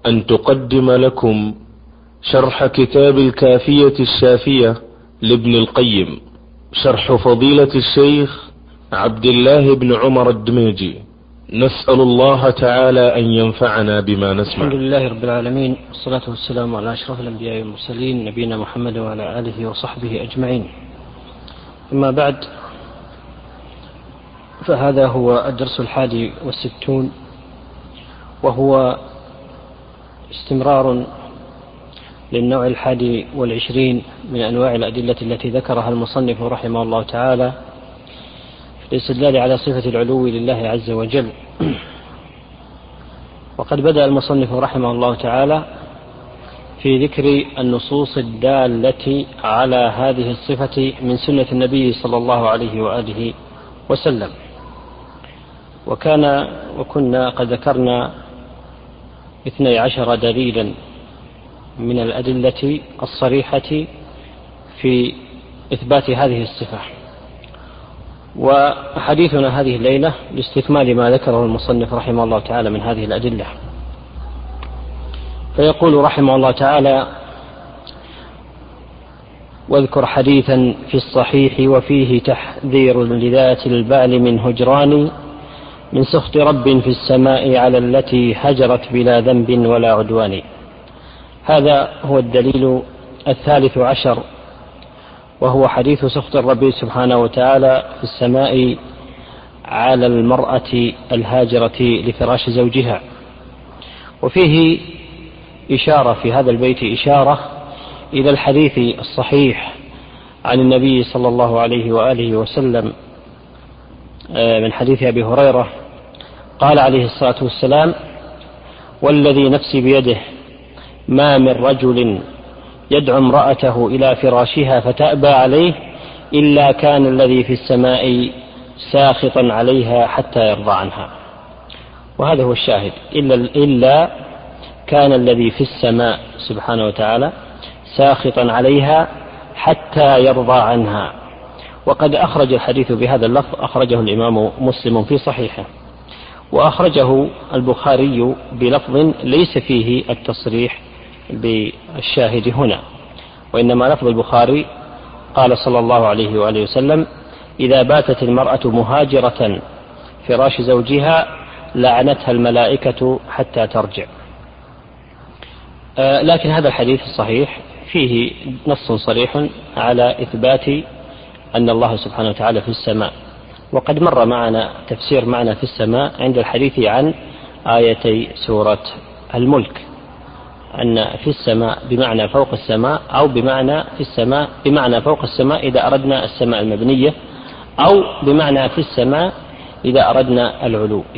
أن تقدم لكم شرح كتاب الكافية الشافية لابن القيم، شرح فضيلة الشيخ عبد الله بن عمر الدميجي. نسأل الله تعالى أن ينفعنا بما نسمع. الحمد لله رب العالمين، والصلاة والسلام على أشرف الأنبياء والمرسلين، نبينا محمد وعلى آله وصحبه أجمعين. أما بعد، فهذا هو الدرس 61، وهو استمرار للنوع 21 من أنواع الأدلة التي ذكرها المصنف رحمه الله تعالى في الاستدلال على صفة العلو لله عز وجل. وقد بدأ المصنف رحمه الله تعالى في ذكر النصوص الدالة على هذه الصفة من سنة النبي صلى الله عليه وآله وسلم. وكنا قد ذكرنا 12 دليلا من الأدلة الصريحة في إثبات هذه الصفة. وحديثنا هذه الليلة لاستكمال ما ذكره المصنف رحمه الله تعالى من هذه الأدلة. فيقول رحمه الله تعالى: واذكر حديثا في الصحيح وفيه تحذير لذات البال من هجران، من سخط رب في السماء على التي هجرت بلا ذنب ولا عدوان. هذا هو الدليل 13، وهو حديث سخط الرب سبحانه وتعالى في السماء على المرأة الهاجرة لفراش زوجها. وفيه إشارة في هذا البيت، إشارة إلى الحديث الصحيح عن النبي صلى الله عليه وآله وسلم من حديث أبي هريرة قال عليه الصلاة والسلام: والذي نفسي بيده ما من رجل يدعو امرأته إلى فراشها فتأبى عليه إلا كان الذي في السماء ساخطا عليها حتى يرضى عنها. وهذا هو الشاهد، إلا كان الذي في السماء سبحانه وتعالى ساخطا عليها حتى يرضى عنها. وقد أخرج الحديث بهذا اللفظ، أخرجه الإمام مسلم في صحيحه، وأخرجه البخاري بلفظ ليس فيه التصريح بالشاهد هنا، وإنما لفظ البخاري قال صلى الله عليه وآله وسلم: إذا باتت المرأة مهاجرة فراش زوجها لعنتها الملائكة حتى ترجع. لكن هذا الحديث الصحيح فيه نص صريح على إثبات أن الله سبحانه وتعالى في السماء. وقد مر معنا تفسير معنى في السماء عند الحديث عن آيتي سورة الملك، أن في السماء بمعنى فوق السماء، أو بمعنى في السماء بمعنى فوق السماء إذا أردنا السماء المبنية، أو بمعنى في السماء إذا أردنا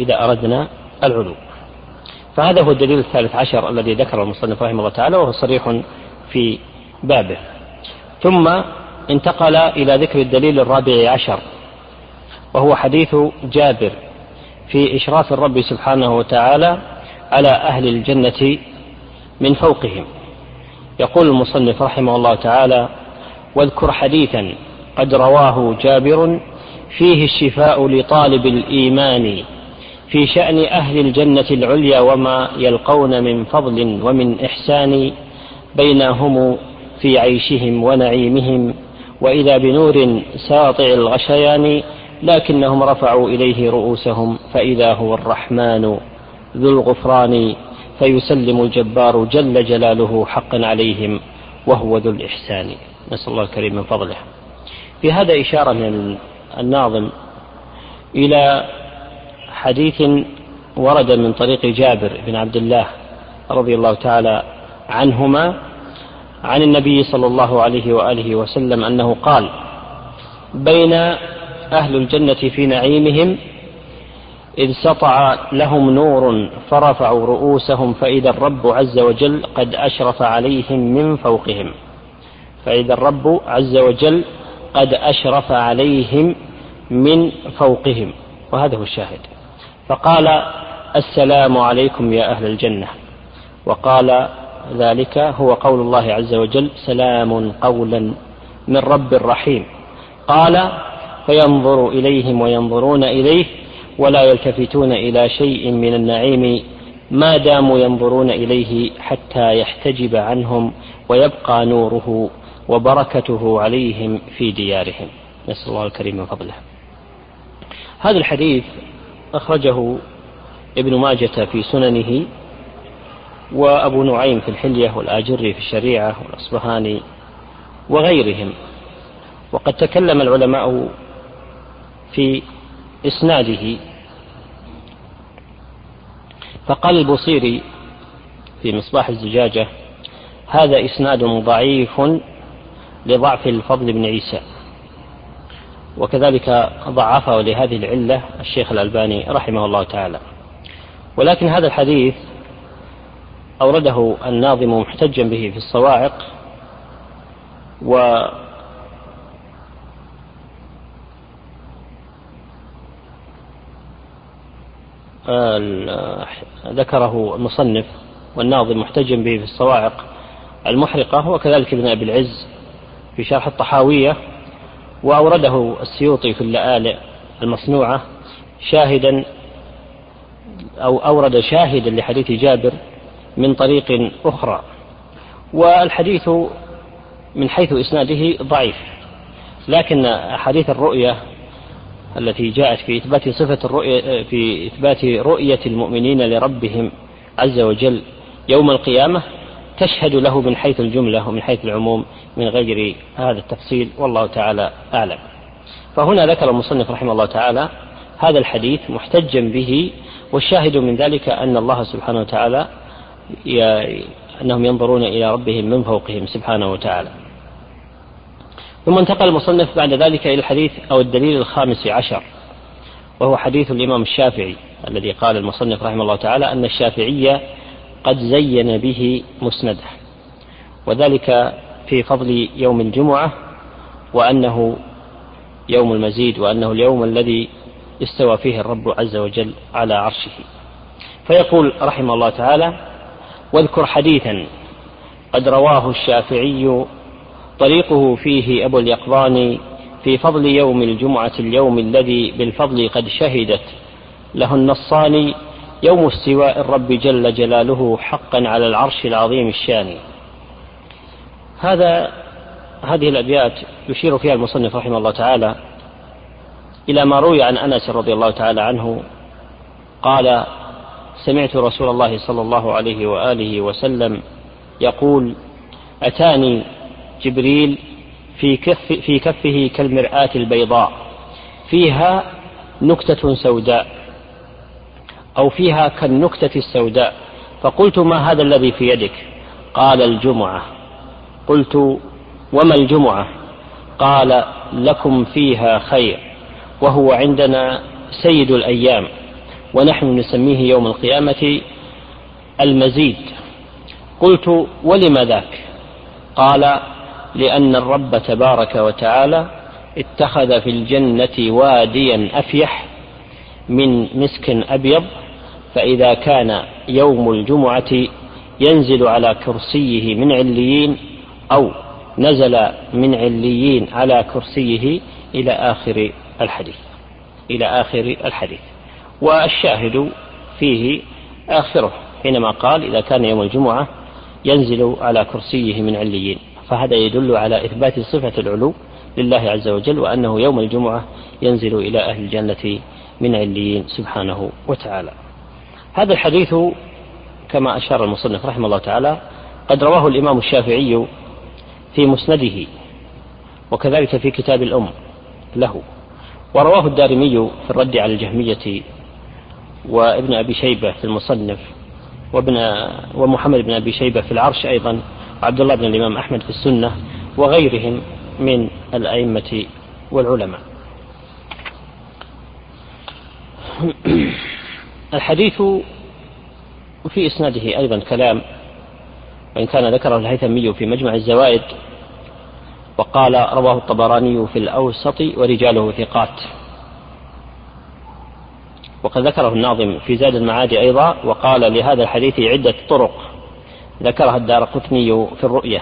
العلو. فهذا هو الدليل 13 الذي ذكر المصنف رحمه الله تعالى، وهو صريح في بابه. ثم انتقل إلى ذكر الدليل 14، وهو حديث جابر في إشراف الرب سبحانه وتعالى على أهل الجنة من فوقهم. يقول المصنف رحمه الله تعالى: واذكر حديثا قد رواه جابر فيه الشفاء لطالب الإيمان في شأن أهل الجنة العليا وما يلقون من فضل ومن إحسان بينهم في عيشهم ونعيمهم، وإذا بنور ساطع الغشيان لكنهم رفعوا إليه رؤوسهم فإذا هو الرحمن ذو الغفران، فيسلم الجبار جل جلاله حقا عليهم وهو ذو الإحسان. نسأل الله الكريم من فضله. في هذا إشارة من الناظم إلى حديث ورد من طريق جابر بن عبد الله رضي الله تعالى عنهما عن النبي صلى الله عليه وآله وسلم أنه قال: بين أهل الجنة في نعيمهم إذ سطع لهم نور فرفعوا رؤوسهم فإذا الرب عز وجل قد أشرف عليهم من فوقهم، فإذا الرب عز وجل قد أشرف عليهم من فوقهم. وهذا هو الشاهد. فقال: السلام عليكم يا أهل الجنة. وقال ذلك هو قول الله عز وجل: سلام قولا من رب رحيم. قال: فينظر إليهم وينظرون إليه ولا يلتفتون إلى شيء من النعيم ما داموا ينظرون إليه حتى يحتجب عنهم ويبقى نوره وبركته عليهم في ديارهم. نسأل الله الكريم من فضله. هذا الحديث أخرجه ابن ماجة في سننه، وأبو نعيم في الحلية، والآجري في الشريعة، والأصبهاني وغيرهم. وقد تكلم العلماء في إسناده، فقال البوصيري في مصباح الزجاجة: هذا إسناد ضعيف لضعف الفضل بن عيسى. وكذلك ضعفه لهذه العلة الشيخ الألباني رحمه الله تعالى. ولكن هذا الحديث أورده الناظم محتجا به في الصواعق، ذكره المصنف والناظم محتجا به في الصواعق المحرقة، وكذلك ابن أبي العز في شرح الطحاوية، وأورده السيوطي في اللآلئ المصنوعة شاهدا، أو أورد شاهدا لحديث جابر من طريق أخرى. والحديث من حيث إسناده ضعيف، لكن أحاديث الرؤية التي جاءت في إثبات صفة الرؤية، في إثبات رؤية المؤمنين لربهم عز وجل يوم القيامة، تشهد له من حيث الجملة ومن حيث العموم من غير هذا التفصيل، والله تعالى أعلم. فهنا ذكر المصنف رحمه الله تعالى هذا الحديث محتجا به، والشاهد من ذلك أن الله سبحانه وتعالى أنهم ينظرون إلى ربهم من فوقهم سبحانه وتعالى. ثم انتقل المصنف بعد ذلك إلى الحديث أو الدليل الخامس عشر، وهو حديث الإمام الشافعي الذي قال المصنف رحمه الله تعالى أن الشافعية قد زين به مسنده، وذلك في فضل يوم الجمعة، وأنه يوم المزيد، وأنه اليوم الذي استوى فيه الرب عز وجل على عرشه. فيقول رحمه الله تعالى: واذكر حديثا قد رواه الشافعي طريقه فيه أبو اليقظان في فضل يوم الجمعة، اليوم الذي بالفضل قد شهدت له النصان، يوم استواء الرب جل جلاله حقا على العرش العظيم الشان. هذه الأبيات يشير فيها المصنف رحمه الله تعالى إلى ما روي عن أنس رضي الله تعالى عنه قال: سمعت رسول الله صلى الله عليه وآله وسلم يقول: أتاني جبريل في كفه كالمرآة البيضاء فيها نكتة سوداء، أو فيها كالنكتة السوداء، فقلت: ما هذا الذي في يدك؟ قال: الجمعة. قلت: وما الجمعة؟ قال: لكم فيها خير، وهو عندنا سيد الأيام، ونحن نسميه يوم القيامة المزيد. قلت: ولم ذاك؟ قال: لأن الرب تبارك وتعالى اتخذ في الجنة واديا أفيح من مسك أبيض، فإذا كان يوم الجمعة ينزل على كرسيه من عليين، أو نزل من عليين على كرسيه، إلى آخر الحديث. والشاهد فيه آخره حينما قال: إذا كان يوم الجمعة ينزل على كرسيه من عليين، فهذا يدل على إثبات صفة العلو لله عز وجل، وأنه يوم الجمعة ينزل إلى أهل الجنة من عليين سبحانه وتعالى. هذا الحديث كما أشار المصنف رحمه الله تعالى قد رواه الإمام الشافعي في مسنده، وكذلك في كتاب الأم له، ورواه الدارمي في الرد على الجهمية، وابن أبي شيبة في المصنف، ومحمد بن أبي شيبة في العرش أيضا، وعبد الله بن الإمام أحمد في السنة، وغيرهم من الأئمة والعلماء. الحديث في إسناده أيضا كلام، وإن كان ذكره الهيثمي في مجمع الزوائد، وقال: رواه الطبراني في الأوسط ورجاله ثقات. وقد ذكره الناظم في زاد المعاد أيضا، وقال: لهذا الحديث عدة طرق ذكرها الدارقطني في الرؤية.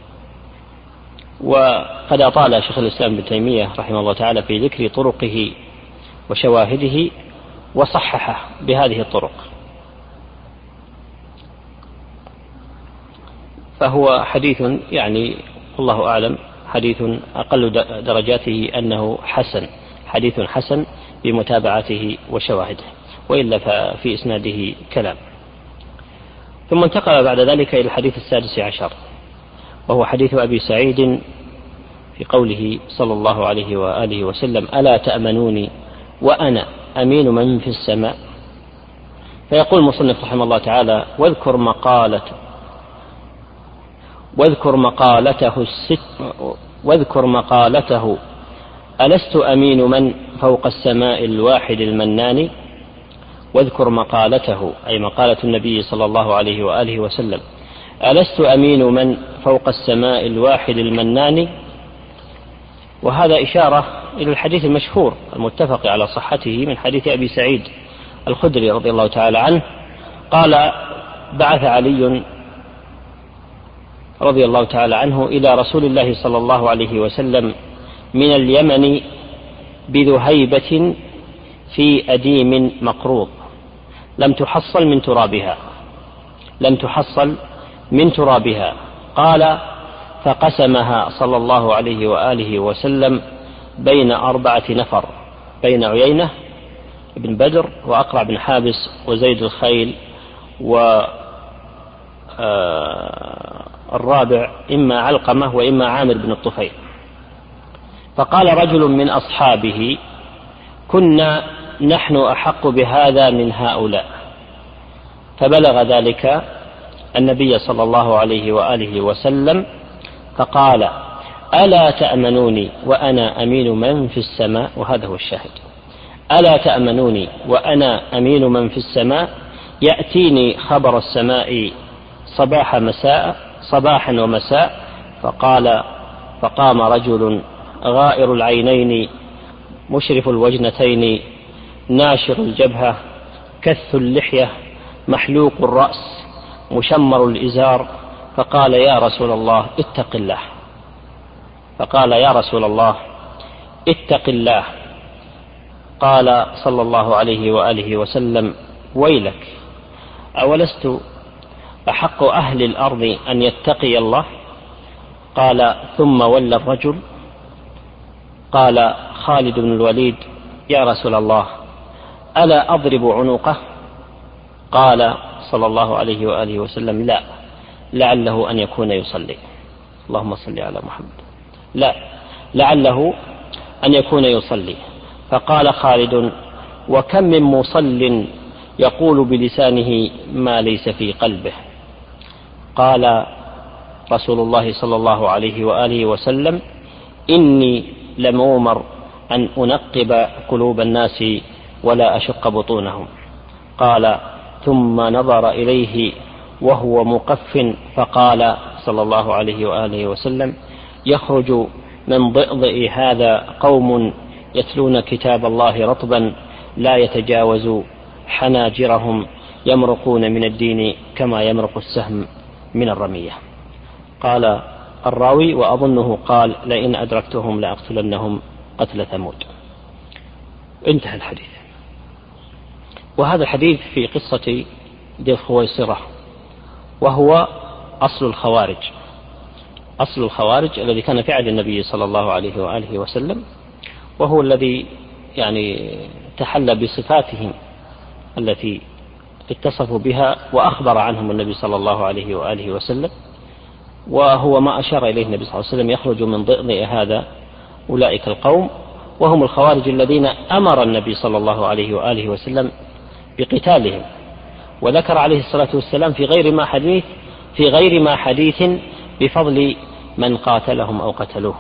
وقد أطال شيخ الإسلام ابن تيمية رحمه الله تعالى في ذكر طرقه وشواهده، وصححه بهذه الطرق. فهو حديث يعني الله أعلم حديث أقل درجاته أنه حسن، حديث حسن بمتابعته وشواهده، وإلا ففي إسناده كلام. ثم انتقل بعد ذلك إلى الحديث 16 وهو حديث أبي سعيد في قوله صلى الله عليه وآله وسلم: ألا تأمنوني وأنا أمين من في السماء. فيقول المصنف رحمه الله تعالى: واذكر مقالته ألست أمين من فوق السماء الواحد المنان. واذكر مقالته أي مقالة النبي صلى الله عليه وآله وسلم: ألست أمين من فوق السماء الواحد المنان. وهذا إشارة إلى الحديث المشهور المتفق على صحته من حديث أبي سعيد الخدري رضي الله تعالى عنه قال: بعث علي رضي الله تعالى عنه إلى رسول الله صلى الله عليه وسلم من اليمن بذهيبة في أديم مقروض لم تحصل من ترابها. قال: فقسمها صلى الله عليه وآله وسلم بين 4 نفر، بين عيينة بن بدر وأقرع بن حابس وزيد الخيل، والرابع إما علقمة وإما عامر بن الطفيل. فقال رجل من أصحابه: كنا نحن أحق بهذا من هؤلاء. فبلغ ذلك النبي صلى الله عليه وآله وسلم فقال: ألا تأمنوني وأنا أمين من في السماء. وهذا هو الشاهد: ألا تأمنوني وأنا أمين من في السماء، يأتيني خبر السماء صباحا ومساء. فقام رجل غائر العينين مشرف الوجنتين ناشر الجبهة كث اللحية محلوق الرأس مشمر الإزار، فقال: يا رسول الله اتق الله. قال صلى الله عليه وآله وسلم: ويلك، أولست أحق أهل الأرض أن يتقي الله؟ قال: ثم ولى الرجل. قال خالد بن الوليد: يا رسول الله، ألا أضرب عنقه؟ قال صلى الله عليه وآله وسلم: لا، لعله أن يكون يصلي. اللهم صل على محمد. لا، لعله أن يكون يصلي. فقال خالد: وكم من مصل يقول بلسانه ما ليس في قلبه. قال رسول الله صلى الله عليه وآله وسلم: إني لمؤمر أن أنقب قلوب الناس ولا أشق بطونهم. قال: ثم نظر إليه وهو مقف فقال صلى الله عليه وآله وسلم: يخرج من ضئضئ هذا قوم يتلون كتاب الله رطبا لا يتجاوز حناجرهم يمرقون من الدين كما يمرق السهم من الرمية. قال الراوي: وأظنه قال: لئن أدركتهم لأقتلنهم قتل ثمود. انتهى الحديث. وهذا الحديث في قصة ذي الخويصرة، وهو أصل الخوارج الذي كان في عهد النبي صلى الله عليه وآله وسلم، وهو الذي يعني تحلى بصفاتهم التي اتصفوا بها وأخبر عنهم النبي صلى الله عليه وآله وسلم، وهو ما أشار إليه النبي صلى الله عليه وسلم: يخرج من ضئضئ هذا أولئك القوم، وهم الخوارج الذين أمر النبي صلى الله عليه وآله وسلم بقتالهم. وذكر عليه الصلاة والسلام في غير ما حديث بفضل من قاتلهم أو قتلوه.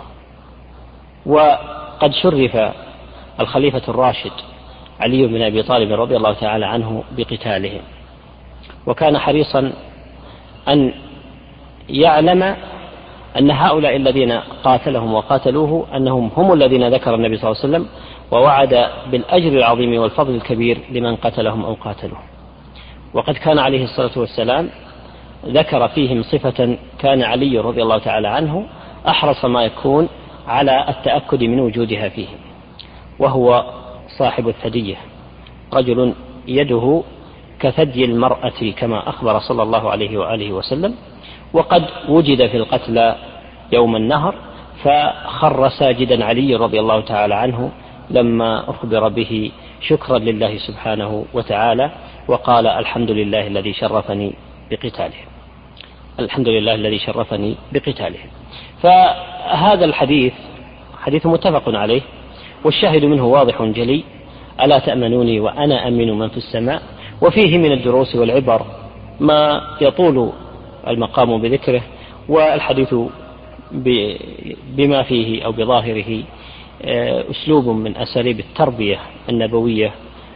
وقد شرف الخليفة الراشد علي بن أبي طالب رضي الله تعالى عنه بقتالهم، وكان حريصا أن يعلم أن هؤلاء الذين قاتلهم وقاتلوه أنهم هم الذين ذكر النبي صلى الله عليه وسلم، ووعد بالأجر العظيم والفضل الكبير لمن قتلهم أو قاتلوه. وقد كان عليه الصلاة والسلام ذكر فيهم صفة كان علي رضي الله تعالى عنه أحرص ما يكون على التأكد من وجودها فيهم، وهو صاحب الثدية، رجل يده كثدي المرأة كما أخبر صلى الله عليه وآله وسلم. وقد وجد في القتلى يوم النهر فخر ساجدا علي رضي الله تعالى عنه لما أخبر به شكرا لله سبحانه وتعالى، وقال الحمد لله الذي شرفني بقتالهم، الحمد لله الذي شرفني بقتالهم. فهذا الحديث حديث متفق عليه، والشاهد منه واضح جلي: ألا تأمنوني وأنا أمن من في السماء. وفيه من الدروس والعبر ما يطول المقام بذكره، والحديث بما فيه أو بظاهره أسلوب من أساليب التربية النبوية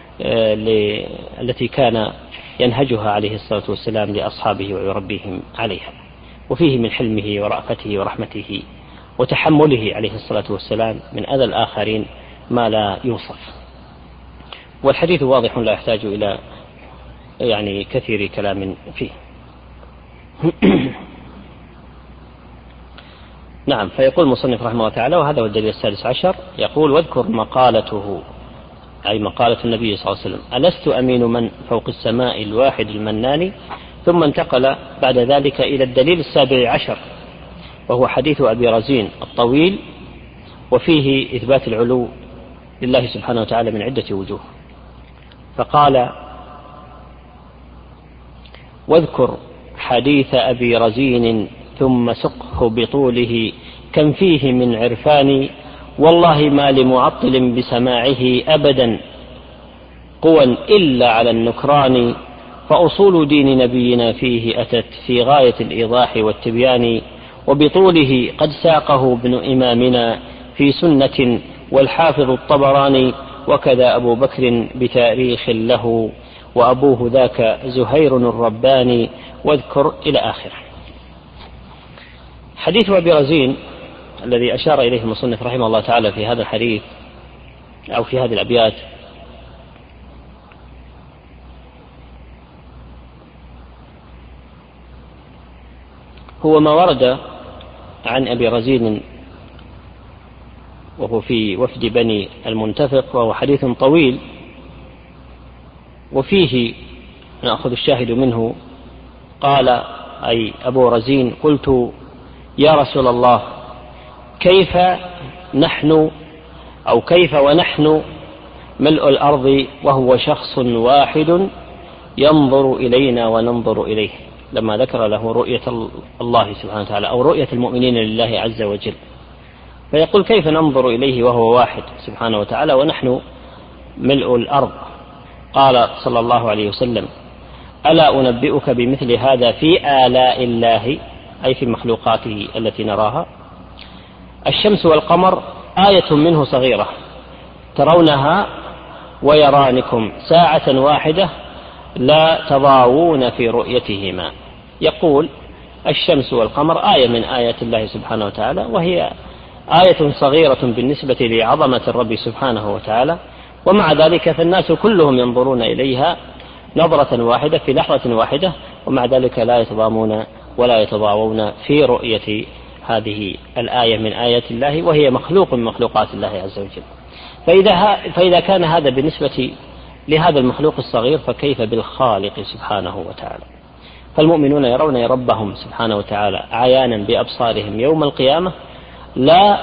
التي كان ينهجها عليه الصلاة والسلام لأصحابه ويربيهم عليها. وفيه من حلمه ورأفته ورحمته وتحمله عليه الصلاة والسلام من أذى الآخرين ما لا يوصف. والحديث واضح لا يحتاج إلى كثير كلام فيه. نعم. فيقول المصنف رحمه الله تعالى، وهذا هو الدليل السادس عشر، يقول: واذكر مقالته، أي مقالة النبي صلى الله عليه وسلم: ألست أمين من فوق السماء الواحد المنان. ثم انتقل بعد ذلك إلى الدليل السابع عشر، وهو حديث أبي رزين الطويل، وفيه إثبات العلو لله سبحانه وتعالى من عدة وجوه. فقال: واذكر حديث أبي رزين ثم سقه بطوله، كم فيه من عرفان، والله ما لمعطل بسماعه أبدا قوى إلا على النكران. فأصول دين نبينا فيه أتت في غاية الإيضاح والتبيان، وبطوله قد ساقه ابن إمامنا في سنة والحافظ الطبراني، وكذا أبو بكر بتاريخ له، وأبوه ذاك زهير الرباني، واذكر إلى آخره. حديث أبي رزين الذي أشار إليه المصنف رحمه الله تعالى في هذا الحديث أو في هذه الأبيات هو ما ورد عن أبي رزين وهو في وفد بني المنتفق، وهو حديث طويل، وفيه نأخذ الشاهد منه. قال أي أبو رزين: قلت يا رسول الله، كيف ونحن ملء الأرض وهو شخص واحد ينظر إلينا وننظر إليه، لما ذكر له رؤية الله سبحانه وتعالى أو رؤية المؤمنين لله عز وجل. فيقول: كيف ننظر إليه وهو واحد سبحانه وتعالى ونحن ملء الأرض؟ قال صلى الله عليه وسلم: ألا أنبئك بمثل هذا في آلاء الله، أي في مخلوقاته التي نراها؟ الشمس والقمر آية منه صغيرة ترونها ويرانكم ساعة واحدة لا تضاوون في رؤيتهما. يقول: الشمس والقمر آية من آيات الله سبحانه وتعالى، وهي آية صغيرة بالنسبة لعظمة الرب سبحانه وتعالى، ومع ذلك فالناس كلهم ينظرون إليها نظرة واحدة في لحظة واحدة، ومع ذلك لا يتضامون ولا يتضاوون في رؤية هذه الآية من آيات الله، وهي مخلوق من مخلوقات الله عز وجل. فإذا كان هذا بالنسبة لهذا المخلوق الصغير، فكيف بالخالق سبحانه وتعالى؟ فالمؤمنون يرون ربهم سبحانه وتعالى عيانا بأبصارهم يوم القيامة، لا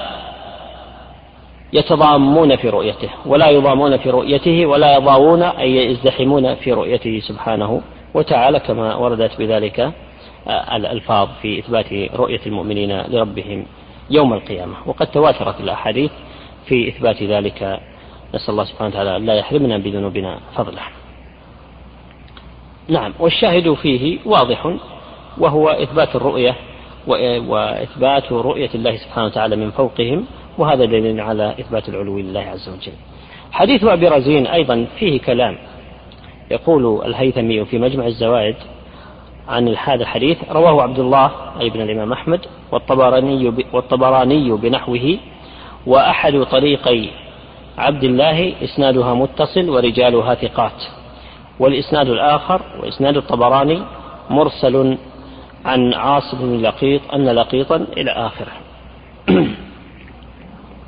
يتضامون في رؤيته ولا يضامون في رؤيته ولا يضاوون أي يزدحمون في رؤيته سبحانه وتعالى، كما وردت بذلك الألفاظ في إثبات رؤية المؤمنين لربهم يوم القيامة، وقد تواترت الأحاديث في إثبات ذلك. نسأل الله سبحانه وتعالى لا يحرمنا بذنوبنا فضله. نعم. والشاهد فيه واضح، وهو إثبات الرؤية وإثبات رؤية الله سبحانه وتعالى من فوقهم، وهذا دليل على إثبات العلو لله عز وجل. حديث أبي رزين أيضا فيه كلام. يقول الهيثمي في مجمع الزوائد عن هذا الحديث: رواه عبد الله أي ابن الإمام أحمد والطبراني بنحوه، وأحد طريقي عبد الله إسنادها متصل ورجالها ثقات، والإسناد الآخر وإسناد الطبراني مرسل عن عاصم بن لقيط أن لقيطا إلى آخره.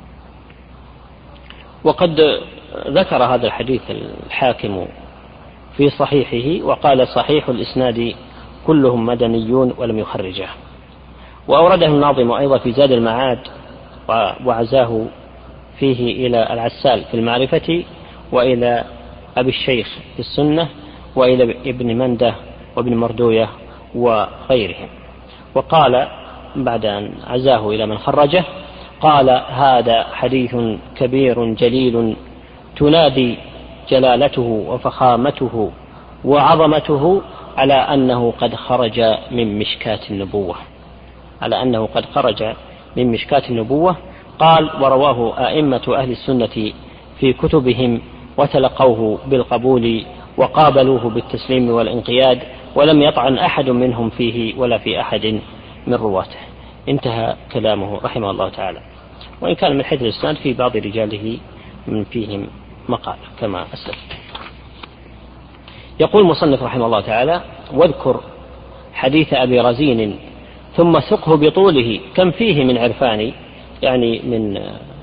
وقد ذكر هذا الحديث الحاكم في صحيحه، وقال صحيح الإسناد كلهم مدنيون ولم يخرجه. وأورده الناظم أيضا في زاد المعاد وعزاه فيه إلى العسال في المعرفة، وإلى أبي الشيخ في السنة، وإلى ابن منده وابن مردوية وغيرهم. وقال بعد أن عزاه إلى من خرجه قال: هذا حديث كبير جليل تنادي جلالته وفخامته وعظمته على أنه قد خرج من مشكاة النبوة، على أنه قد خرج من مشكاة النبوة. قال: ورواه أئمة أهل السنة في كتبهم وتلقوه بالقبول وقابلوه بالتسليم والانقياد، ولم يطعن أحد منهم فيه ولا في أحد من رواته. انتهى كلامه رحمه الله تعالى. وإن كان من حيث الإسناد في بعض رجاله من فيهم مقال كما أسلم. يقول المصنف رحمه الله تعالى: واذكر حديث أبي رزين ثم سقه بطوله كم فيه من عرفان، يعني من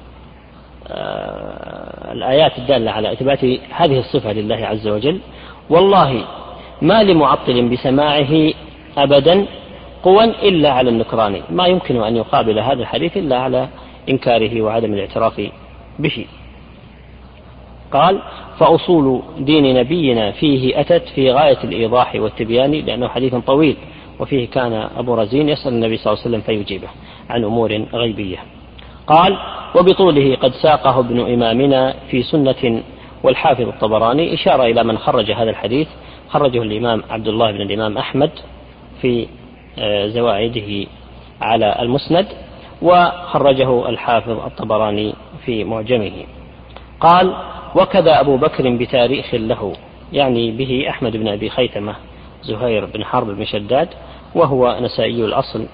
الآيات الدالة على إثبات هذه الصفة لله عز وجل. والله ما لمعطل بسماعه أبدا قوى إلا على النكران، ما يمكن أن يقابل هذا الحديث إلا على إنكاره وعدم الاعتراف به. قال: فأصول دين نبينا فيه أتت في غاية الإيضاح والتبيان، لأنه حديث طويل، وفيه كان أبو رزين يسأل النبي صلى الله عليه وسلم فيجيبه عن أمور غيبية. قال: وبطوله قد ساقه ابن إمامنا في سنة والحافظ الطبراني، إشارة إلى من خرج هذا الحديث، خرجه الإمام عبد الله بن الإمام أحمد في زوائده على المسند، وخرجه الحافظ الطبراني في معجمه. قال: وكذا أبو بكر بتاريخ له، يعني به أحمد بن أبي خيثمة زهير بن حرب بن شداد، وهو نسائي الأصل،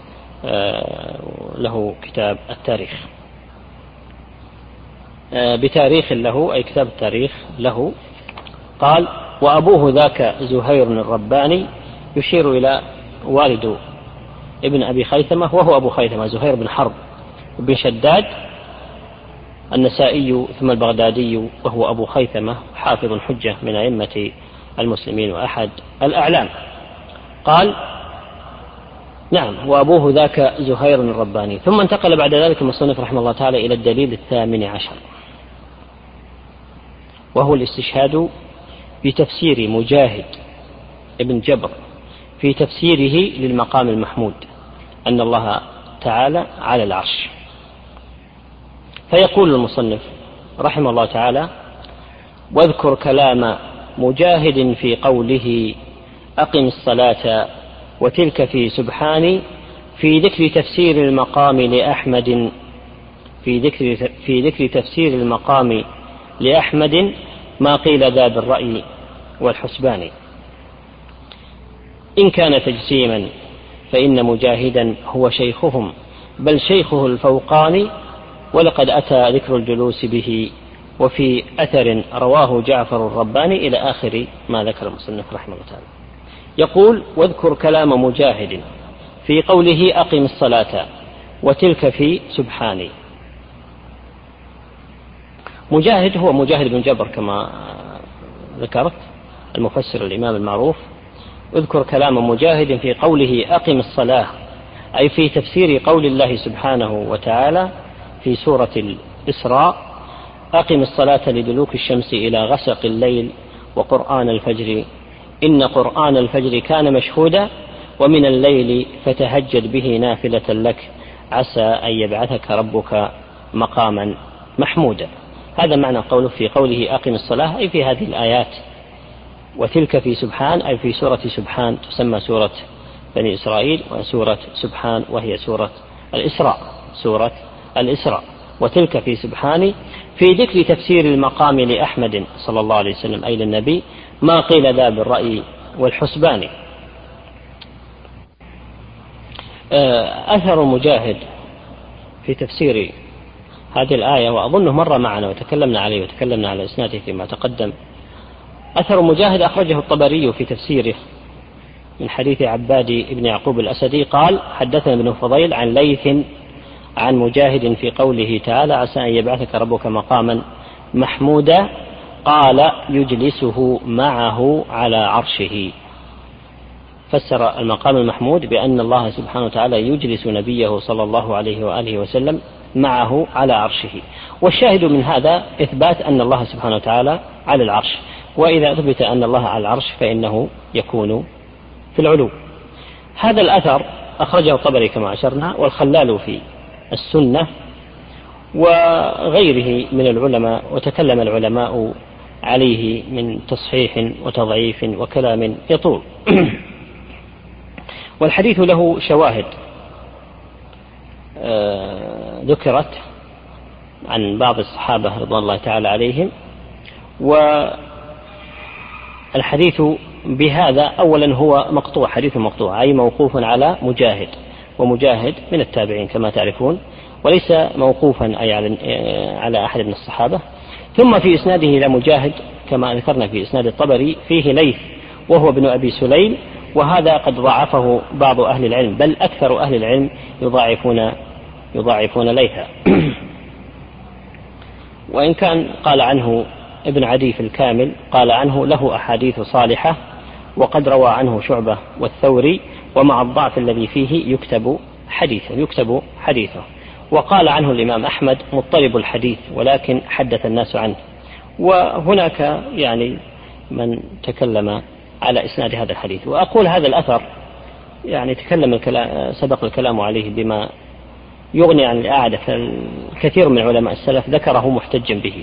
له كتاب التاريخ. بتاريخ له أي كتاب التاريخ له. قال: وأبوه ذاك زهير الرباني، يشير إلى والد ابن أبي خيثمة، وهو أبو خيثمة زهير بن حرب بن شداد النسائي ثم البغدادي، وهو أبو خيثمة حافظ حجة من أئمة المسلمين وأحد الأعلام. قال: نعم، وأبوه ذاك زهير الرباني. ثم انتقل بعد ذلك المصنف رحمه الله تعالى إلى الدليل 18، وهو الاستشهاد بتفسير مجاهد ابن جبر في تفسيره للمقام المحمود أن الله تعالى على العرش. فيقول المصنف رحمه الله تعالى: واذكر كلام مجاهد في قوله أقم الصلاة وتلك في سبحان، في ذكر تفسير المقام لأحمد، في ذكر تفسير المقام لأحمد ما قيل ذا بالرأي والحسبان. إن كان تجسيما فإن مجاهدا هو شيخهم، بل شيخه الفوقاني، ولقد أتى ذكر الجلوس به وفي أثر رواه جعفر الرباني، إلى آخر ما ذكر المصنف رحمه الله تعالى. يقول: واذكر كلام مجاهد في قوله أقم الصلاة وتلك في سبحاني. مجاهد هو مجاهد بن جبر كما ذكرت، المفسر الإمام المعروف. اذكر كلام مجاهد في قوله أقم الصلاة، أي في تفسير قول الله سبحانه وتعالى في سورة الإسراء: أقم الصلاة لدلوك الشمس إلى غسق الليل وقرآن الفجر إن قرآن الفجر كان مشهودا ومن الليل فتهجد به نافلة لك عسى أن يبعثك ربك مقاما محمودا. هذا معنى قوله في قوله أقم الصلاة، أي في هذه الآيات. وتلك في سبحان أي في سورة سبحان، تسمى سورة بني إسرائيل، وسورة سبحان وهي سورة الإسراء. وتلك في سبحان في ذكر تفسير المقام لأحمد صلى الله عليه وسلم أي للنبي ما قيل ذا بالرأي والحسبان. أثر مجاهد في تفسير هذه الآية، وأظنه مر معنا وتكلمنا عليه وتكلمنا على إسناده فيما تقدم. أثر مجاهد أخرجه الطبري في تفسيره من حديث عباد بن يعقوب الأسدي قال: حدثنا ابن فضيل عن ليث عن مجاهد في قوله تعالى: عسى أن يبعثك ربك مقاما محمودا قال يجلسه معه على عرشه. فسر المقام المحمود بأن الله سبحانه وتعالى يجلس نبيه صلى الله عليه وآله وسلم معه على عرشه. والشاهد من هذا إثبات أن الله سبحانه وتعالى على العرش، وإذا أثبت أن الله على العرش فإنه يكون في العلو. هذا الأثر أخرجه الطبري كما أشرنا، والخلال في السنة وغيره من العلماء، وتكلم العلماء عليه من تصحيح وتضعيف وكلام يطول. والحديث له شواهد ذكرت عن بعض الصحابة رضوان الله تعالى عليهم. والحديث بهذا أولا هو مقطوع، حديث مقطوع أي موقوف على مجاهد، ومجاهد من التابعين كما تعرفون، وليس موقوفا أي على أحد من الصحابة. ثم في إسناده إلى مجاهد كما ذكرنا في إسناد الطبري فيه ليث وهو ابن أبي سليم، وهذا قد ضاعفه بعض أهل العلم، بل أكثر أهل العلم يضاعفون ليثا. وإن كان قال عنه ابن عدي في الكامل، قال عنه له أحاديث صالحة، وقد روى عنه شعبة والثوري، ومع الضعف الذي فيه يكتب حديثه. وقال عنه الإمام أحمد مضطرب الحديث، ولكن حدث الناس عنه. وهناك يعني من تكلم على إسناد هذا الحديث. وأقول هذا الأثر يعني سبق الكلام عليه بما يغني عن الإعادة، فالكثير من علماء السلف ذكره محتجا به،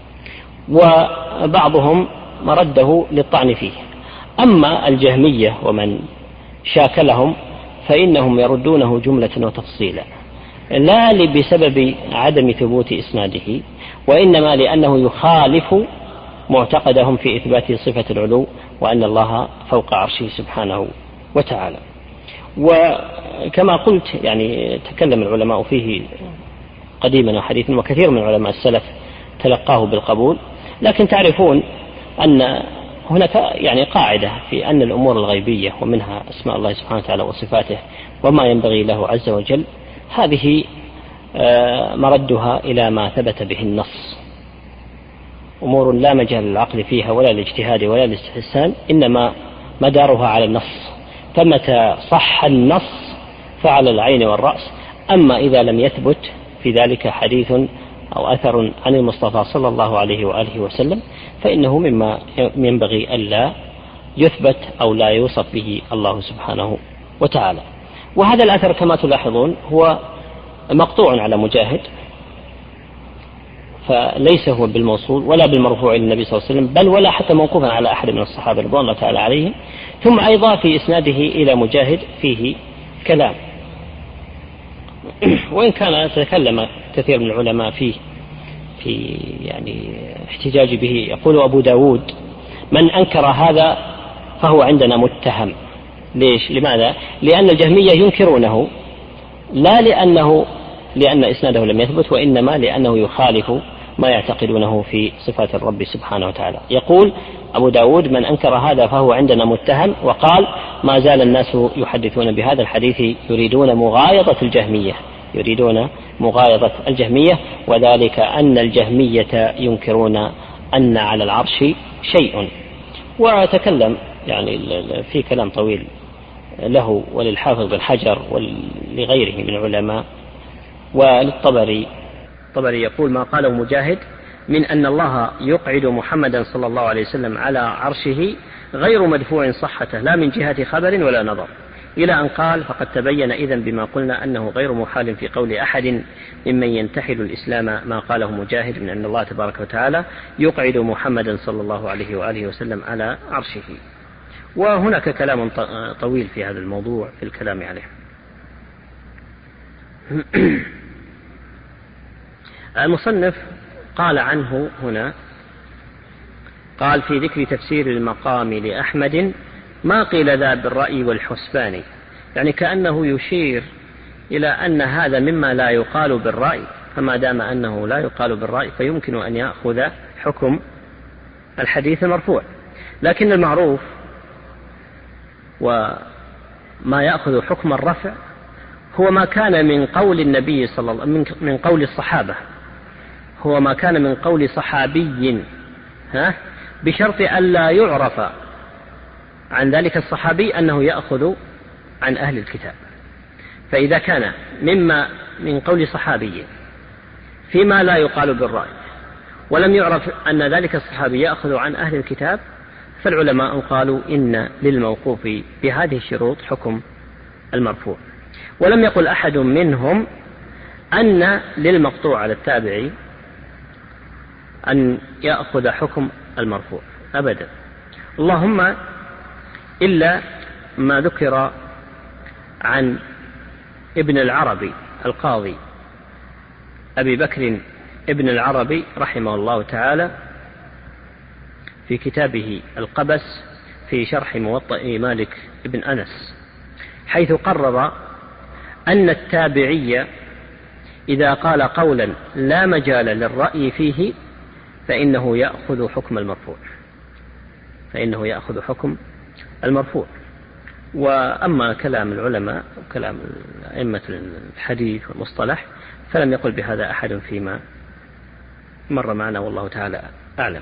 وبعضهم مرده للطعن فيه. أما الجهمية ومن شاكلهم فإنهم يردونه جملة وتفصيلا، لا بسبب عدم ثبوت إسناده، وإنما لأنه يخالف معتقدهم في إثبات صفة العلو، وأن الله فوق عرشه سبحانه وتعالى. وكما قلت يعني تكلم العلماء فيه قديما وحديثا، وكثير من علماء السلف تلقاه بالقبول. لكن تعرفون أن هناك يعني قاعدة في أن الأمور الغيبية، ومنها أسماء الله سبحانه وتعالى وصفاته وما ينبغي له عز وجل، هذه مردها إلى ما ثبت به النص، أمور لا مجال للعقل فيها ولا الاجتهاد ولا الاستحسان، إنما مدارها على النص. فمتى صح النص فعلى العين والرأس. أما إذا لم يثبت في ذلك حديث أو أثر عن المصطفى صلى الله عليه وآله وسلم فإنه مما ينبغي ألا يثبت أو لا يوصف به الله سبحانه وتعالى. وهذا الأثر كما تلاحظون هو مقطوع على مجاهد، فليس هو بالموصول ولا بالمرفوع إلى النبي صلى الله عليه وسلم، بل ولا حتى موقوفا على أحد من الصحابة رضوان الله تعالى عليهم. ثم أيضا في إسناده إلى مجاهد فيه كلام، وإن كان تكلم كثير من العلماء فيه في يعني احتجاج به. يقول أبو داود: من أنكر هذا فهو عندنا متهم. ليش؟ لماذا؟ لأن الجهمية ينكرونه، لا لأن إسناده لم يثبت، وإنما لأنه يخالف ما يعتقدونه في صفات الرب سبحانه وتعالى. يقول أبو داود: من أنكر هذا فهو عندنا متهم. وقال: ما زال الناس يحدثون بهذا الحديث يريدون مغايضة الجهمية، وذلك أن الجهمية ينكرون أن على العرش شيء. وتكلم يعني في كلام طويل له وللحافظ بن حجر ولغيره من العلماء. وللطبري يقول: ما قاله مجاهد من أن الله يقعد محمدا صلى الله عليه وسلم على عرشه غير مدفوع صحته، لا من جهة خبر ولا نظر، إلى أن قال: فقد تبين إذن بما قلنا أنه غير محال في قول أحد ممن ينتحل الإسلام ما قاله مجاهد من أن الله تبارك وتعالى يقعد محمدا صلى الله عليه وآله وسلم على عرشه. وهناك كلام طويل في هذا الموضوع في الكلام عليه. المصنف قال عنه هنا، قال: في ذكر تفسير المقام لأحمد ما قيل ذا بالرأي والحسبان، يعني كأنه يشير إلى أن هذا مما لا يقال بالرأي، فما دام أنه لا يقال بالرأي فيمكن أن يأخذ حكم الحديث المرفوع. لكن المعروف وما يأخذ حكم الرفع هو ما كان من قول النبي من قول الصحابة، هو ما كان من قول صحابي بشرط ألا يعرف عن ذلك الصحابي أنه يأخذ عن أهل الكتاب. فإذا كان من قول صحابي فيما لا يقال بالرأي ولم يعرف أن ذلك الصحابي يأخذ عن أهل الكتاب، فالعلماء قالوا إن للموقوف بهذه الشروط حكم المرفوع. ولم يقل أحد منهم أن للمقطوع على التابعي أن يأخذ حكم المرفوع أبدا، اللهم إلا ما ذكر عن ابن العربي القاضي أبي بكر ابن العربي رحمه الله تعالى في كتابه القبس في شرح موطئ مالك بن أنس، حيث قرر أن التابعي إذا قال قولا لا مجال للرأي فيه فإنه يأخذ حكم المرفوع. وأما كلام العلماء وكلام أئمة الحديث والمصطلح فلم يقل بهذا أحد فيما مر معنا، والله تعالى أعلم.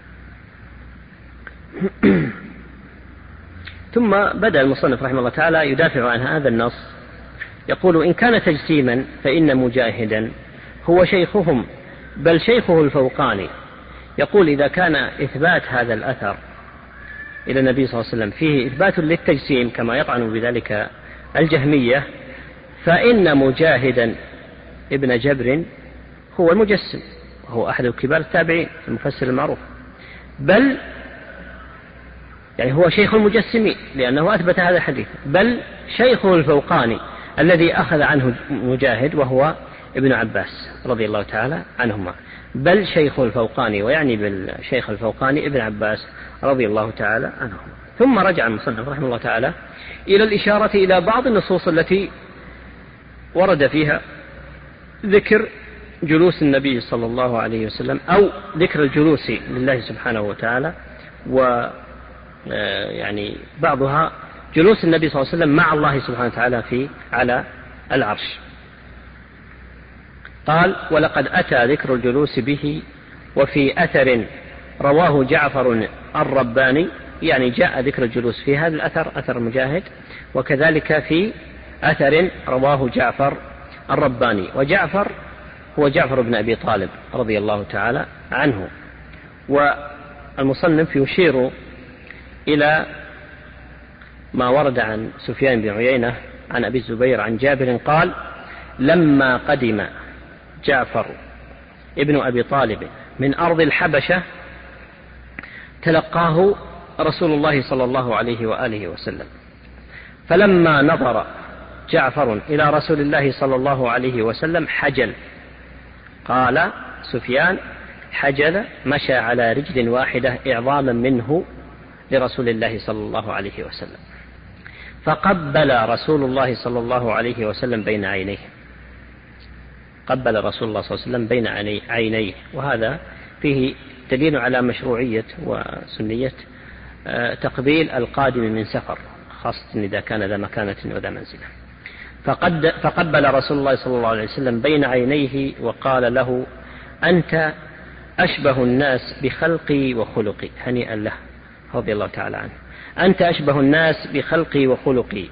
ثم بدأ المصنف رحمه الله تعالى يدافع عن هذا النص، يقول: إن كان تجسيما فإن مجاهدا هو شيخهم بل شيخه الفوقاني. يقول: إذا كان إثبات هذا الأثر إلى النبي صلى الله عليه وسلم فيه إثبات للتجسيم كما يطعن بذلك الجهمية، فإن مجاهدا ابن جبر هو المجسم، وهو أحد كبار التابعين المفسر المعروف، بل يعني هو شيخ المجسمين لأنه أثبت هذا الحديث، بل شيخه الفوقاني الذي أخذ عنه مجاهد وهو ابن عباس رضي الله تعالى عنهما، بل شيخ الفوقاني، ويعني بالشيخ الفوقاني ابن عباس رضي الله تعالى عنهما. ثم رجع المصنف رحمه الله تعالى إلى الإشارة إلى بعض النصوص التي ورد فيها ذكر جلوس النبي صلى الله عليه وسلم أو ذكر الجلوس لله سبحانه وتعالى، يعني بعضها جلوس النبي صلى الله عليه وسلم مع الله سبحانه وتعالى على العرش. قال: ولقد أتى ذكر الجلوس به وفي أثر رواه جعفر الرباني، يعني جاء ذكر الجلوس في هذا الأثر أثر مجاهد، وكذلك في أثر رواه جعفر الرباني، وجعفر هو جعفر بن أبي طالب رضي الله تعالى عنه. والمصنف يشير إلى ما ورد عن سفيان بن عيينة عن أبي الزبير عن جابر قال: لما قدم جعفر ابن أبي طالب من أرض الحبشة تلقاه رسول الله صلى الله عليه وآله وسلم، فلما نظر جعفر إلى رسول الله صلى الله عليه وسلم حجل. قال سفيان: حجل مشى على رجل واحدة إعظاما منه لرسول الله صلى الله عليه وسلم، فقبل رسول الله صلى الله عليه وسلم بين عينيه، قبل رسول الله صلى الله عليه وسلم بين عينيه. وهذا فيه دليل على مشروعية وسنية تقبيل القادم من سفر، خاصة إذا كان ذا مكانة وذا منزلة. فقبل رسول الله صلى الله عليه وسلم بين عينيه وقال له: أنت أشبه الناس بخلقي وخلقي. هنيئا له رضي الله تعالى عنه. أنت أشبه الناس بخلقي وخلقي،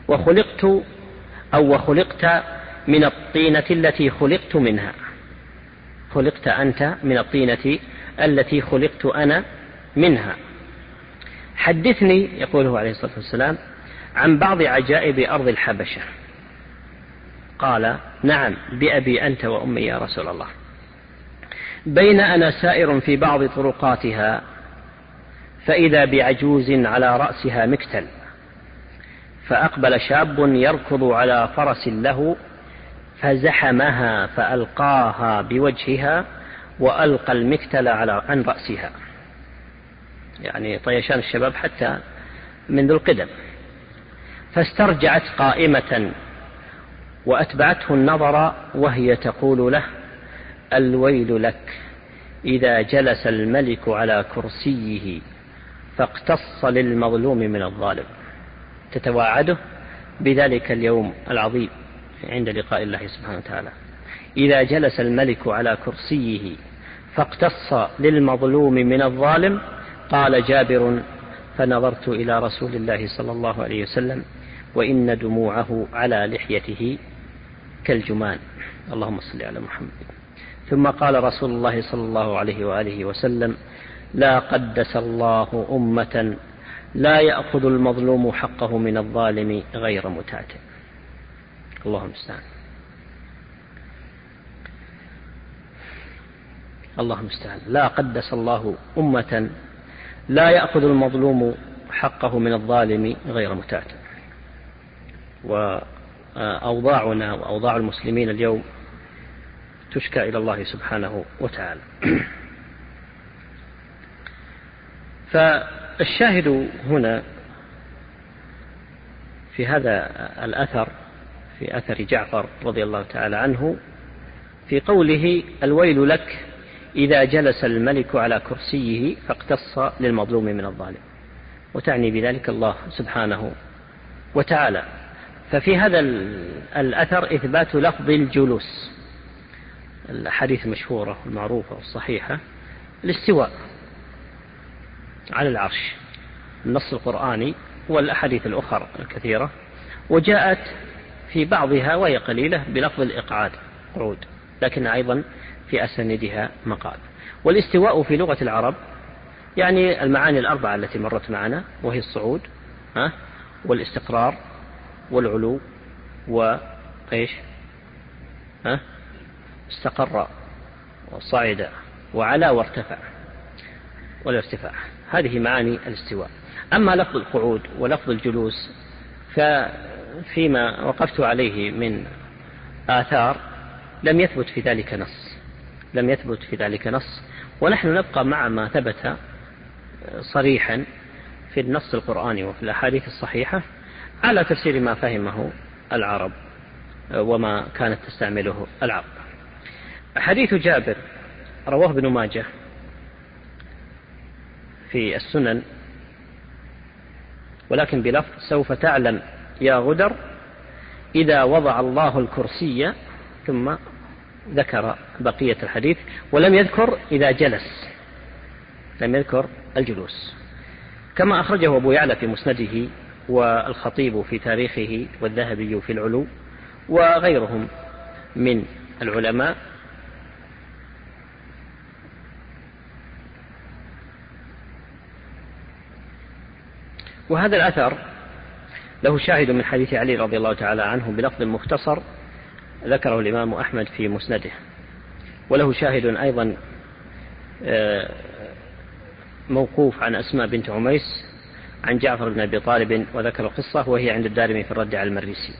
وخلقت من الطينة التي خلقت منها. خلقت أنت من الطينة التي خلقت أنا منها. حدثني، يقوله عليه الصلاة والسلام، عن بعض عجائب أرض الحبشة. قال: نعم، بأبي أنت وأمي يا رسول الله. بين أنا سائر في بعض طرقاتها فإذا بعجوز على رأسها مكتل، فأقبل شاب يركض على فرس له فزحمها فألقاها بوجهها وألقى المكتل عن رأسها، يعني طيشان الشباب حتى منذ القدم. فاسترجعت قائمة وأتبعته النظر وهي تقول له: الويل لك إذا جلس الملك على كرسيه فاقتص للمظلوم من الظالم. تتواعده بذلك اليوم العظيم عند لقاء الله سبحانه وتعالى: إذا جلس الملك على كرسيه فاقتص للمظلوم من الظالم. قال جابر: فنظرت إلى رسول الله صلى الله عليه وسلم وإن دموعه على لحيته كالجمان. اللهم صل على محمد. ثم قال رسول الله صلى الله عليه وآله وسلم: لا قدس الله أمة لا يأخذ المظلوم حقه من الظالم غير متعتع. اللهم المستعان. اللهم المستعان. لا قدس الله أمة لا يأخذ المظلوم حقه من الظالم غير متعتع. وأوضاعنا وأوضاع المسلمين اليوم تشكى إلى الله سبحانه وتعالى. فالشاهد هنا في هذا الأثر، في أثر جعفر رضي الله تعالى عنه، في قوله: الويل لك إذا جلس الملك على كرسيه فاقتص للمظلوم من الظالم، وتعني بذلك الله سبحانه وتعالى. ففي هذا الأثر إثبات لفظ الجلوس. الحديث المشهورة والمعروفة والصحيحة الاستواء على العرش، النص القرآني والأحاديث الأخرى الكثيرة، وجاءت في بعضها وهي قليلة بلفظ الإقعاد، قعود، لكن أيضا في أسندها مقال. والاستواء في لغة العرب يعني المعاني الأربعة التي مرت معنا، وهي الصعود والاستقرار والعلو وإيش استقر وصعد وعلى وارتفع والارتفاع. هذه معاني الاستواء. أما لفظ القعود ولفظ الجلوس ففيما وقفت عليه من آثار لم يثبت في ذلك نص، ونحن نبقى مع ما ثبت صريحا في النص القرآني وفي الأحاديث الصحيحة على تفسير ما فهمه العرب وما كانت تستعمله العرب. حديث جابر رواه ابن ماجه في السنن، ولكن بلفظ: سوف تعلم يا غدر إذا وضع الله الكرسي، ثم ذكر بقية الحديث ولم يذكر إذا جلس، لم يذكر الجلوس، كما أخرجه أبو يعلى في مسنده والخطيب في تاريخه والذهبي في العلو وغيرهم من العلماء. وهذا الأثر له شاهد من حديث علي رضي الله تعالى عنه بلفظ مختصر ذكره الإمام أحمد في مسنده، وله شاهد أيضا موقوف عن أسماء بنت عميس عن جعفر بن أبي طالب، وذكر القصة وهي عند الدارمي في الرد على المريسي.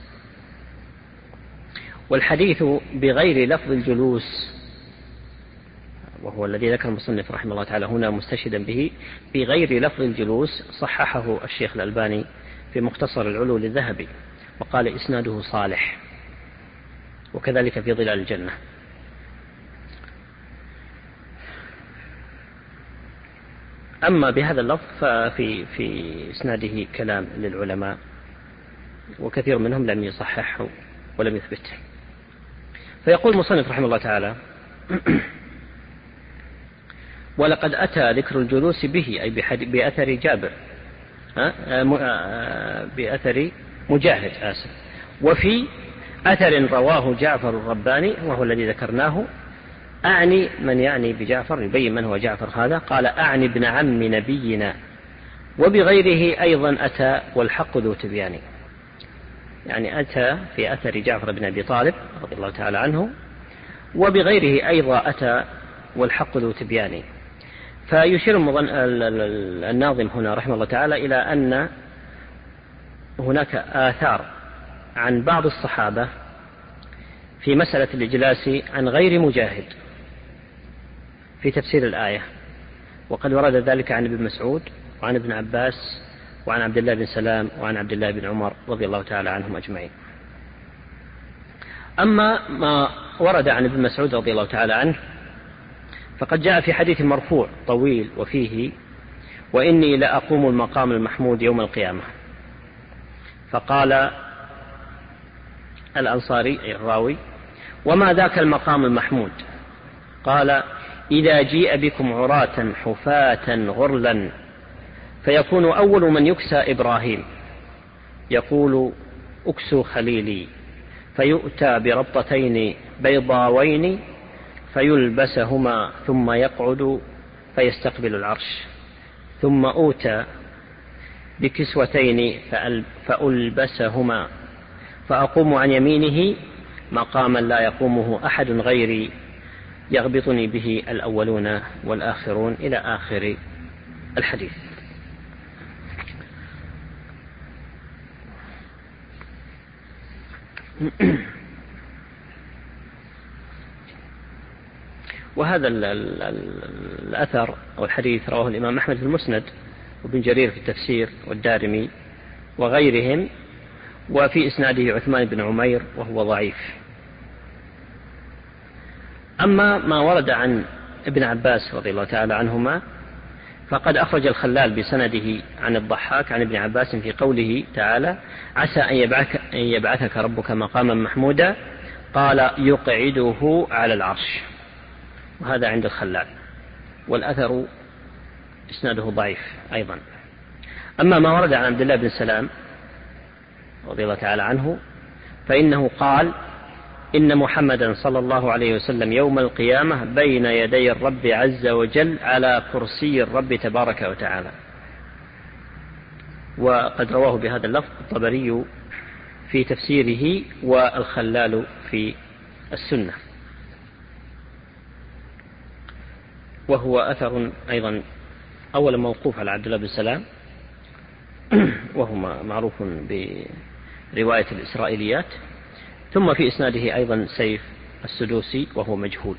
والحديث بغير لفظ الجلوس، وهو الذي ذكر المصنف رحمه الله تعالى هنا مستشهدا به، بغير لفظ الجلوس صححه الشيخ الألباني في مختصر العلو للذهبي وقال إسناده صالح، وكذلك في ظلال الجنة. أما بهذا اللفظ ففي إسناده كلام للعلماء، وكثير منهم لم يصححه ولم يثبته. فيقول المصنف رحمه الله تعالى: ولقد أتى ذكر الجلوس به، أي بأثر جابر، بأثر مجاهد، وفي أثر رواه جعفر الرباني وهو الذي ذكرناه. أعني من يعني بجعفر، يبين من هو جعفر هذا، قال: أعني ابن عم نبينا، وبغيره أيضا أتى والحق ذو تبيان. يعني أتى في أثر جعفر بن أبي طالب رضي الله تعالى عنه، وبغيره أيضا أتى والحق ذو تبيان. فيشير الناظم هنا رحمه الله تعالى إلى أن هناك آثار عن بعض الصحابة في مسألة الإجلاس عن غير مجاهد في تفسير الآية، وقد ورد ذلك عن ابن مسعود وعن ابن عباس وعن عبد الله بن سلام وعن عبد الله بن عمر رضي الله تعالى عنهم أجمعين. أما ما ورد عن ابن مسعود رضي الله تعالى عنه فقد جاء في حديث مرفوع طويل وفيه: وإني لأقوم المقام المحمود يوم القيامة. فقال الأنصاري أي الراوي: وما ذاك المقام المحمود؟ قال: إذا جيء بكم عراة حفاة غرلا فيكون أول من يكسى إبراهيم يقول أكسوا خليلي، فيؤتى بربطتين بيضاوين فيلبسهما ثم يقعد فيستقبل العرش، ثم أوتى بكسوتين فألبسهما فأقوم عن يمينه مقاما لا يقومه أحد غيري يغبطني به الأولون والآخرون، إلى آخر الحديث. وهذا الأثر أو الحديث رواه الإمام أحمد في المسند، وابن جرير في التفسير، والدارمي وغيرهم، وفي إسناده عثمان بن عمير وهو ضعيف. أما ما ورد عن ابن عباس رضي الله تعالى عنهما فقد أخرج الخلال بسنده عن الضحاك عن ابن عباس في قوله تعالى: عسى أن يبعثك ربك مقاما محمودا، قال: يقعده على العرش. وهذا عند الخلال، والأثر إسناده ضعيف أيضا. أما ما ورد عن عبد الله بن سلام رضي الله تعالى عنه فإنه قال: إن محمدا صلى الله عليه وسلم يوم القيامة بين يدي الرب عز وجل على كرسي الرب تبارك وتعالى. وقد رواه بهذا اللفظ الطبري في تفسيره والخلال في السنة، وهو أثر أيضا أولا موقوف على عبد الله بن سلام، وهو معروف برواية الإسرائيليات، ثم في إسناده أيضا سيف السدوسي وهو مجهول.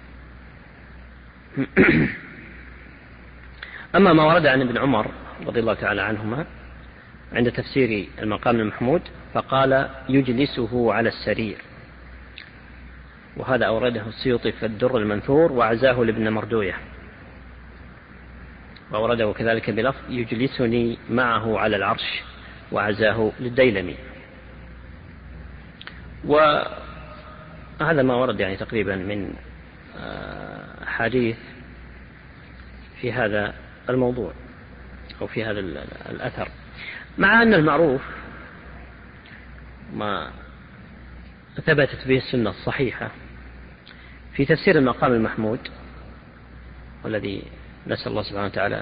أما ما ورد عن ابن عمر رضي الله تعالى عنهما عند تفسير المقام المحمود فقال: يجلسه على السرير، وهذا أورده السيوطي في الدر المنثور وعزاه لابن مردوية، وأورده كذلك بلفظ: يجلسني معه على العرش، وعزاه للديلمي. وهذا ما ورد يعني تقريبا من حديث في هذا الموضوع أو في هذا الأثر، مع أن المعروف ما ثبتت به السنة الصحيحة في تفسير المقام المحمود، والذي نسأل الله سبحانه وتعالى